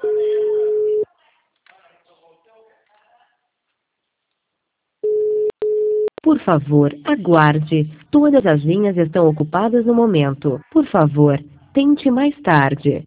Por favor, aguarde. Todas as linhas estão ocupadas no momento. Por favor, tente mais tarde.